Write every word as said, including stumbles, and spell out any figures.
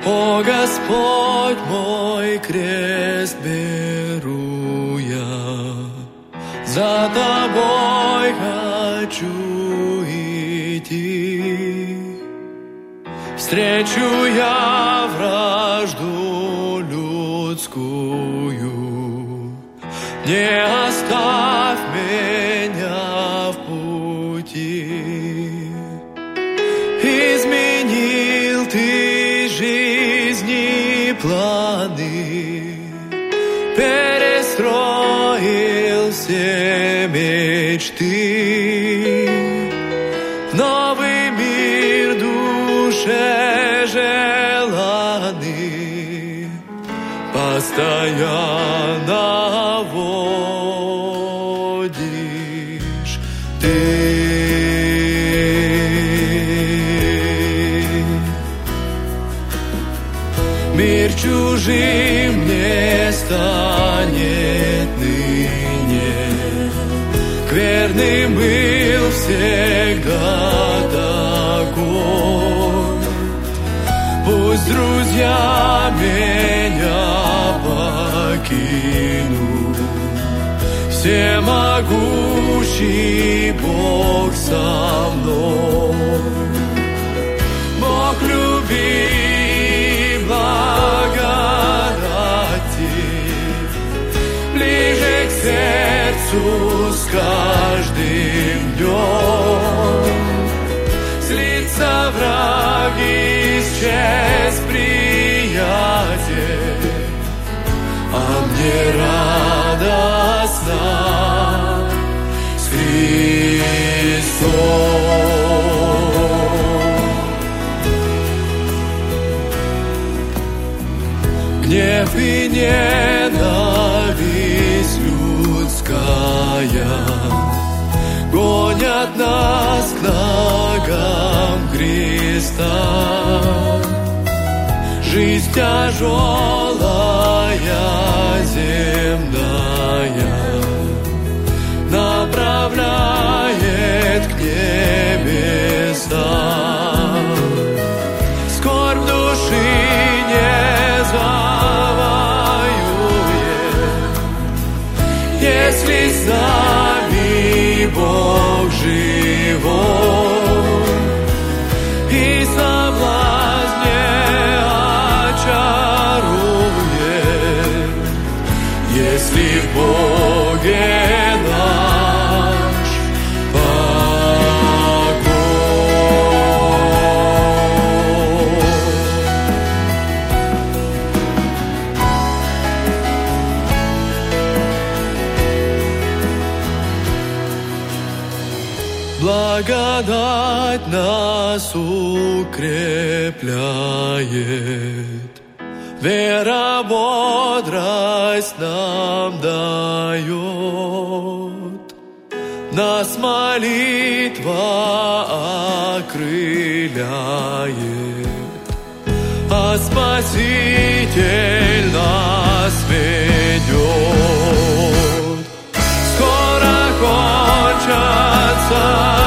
О Господь мой, крест беру я, за Тобой хочу идти. Встречу я вражду людскую, не оставь меня в пути. Изменил Ты жизни планы, перестроил все мечты. В новый мир душе желанный постоянно водишь Ты. Мир чужим не станет ныне, скверным был всегда такой. Пусть друзья меня покинут, всемогущий Бог со мной. Бог любви, благодати, ближе к сердцу с каждым днем. Слится враг, исчез приятель, а мне радостно с Христом. Гнев и ненависть людская гонят нас к ногам креста. Жизнь тяжелая, земная, направляет к небесам. Скорбь души не завоюет, если с нами Бог живой, и соблазн не очарует, если в Боге наш благодать нас укрепляет, вера бодрость нам дает, нас молитва окрыляет, а Спаситель нас ведет. Скоро кончатся